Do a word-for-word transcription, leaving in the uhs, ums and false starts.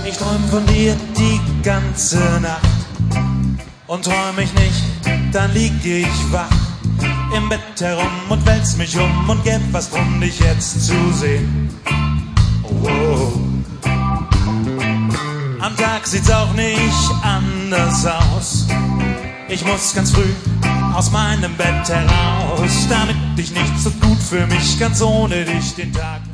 Ich träum von dir die ganze Nacht und träum ich nicht, dann lieg ich wach im Bett herum und wälz mich um und gäb was drum, dich jetzt zu sehen. Oh. Am Tag sieht's auch nicht anders aus. Ich muss ganz früh aus meinem Bett heraus, damit ich nicht so gut für mich ganz ohne dich den Tag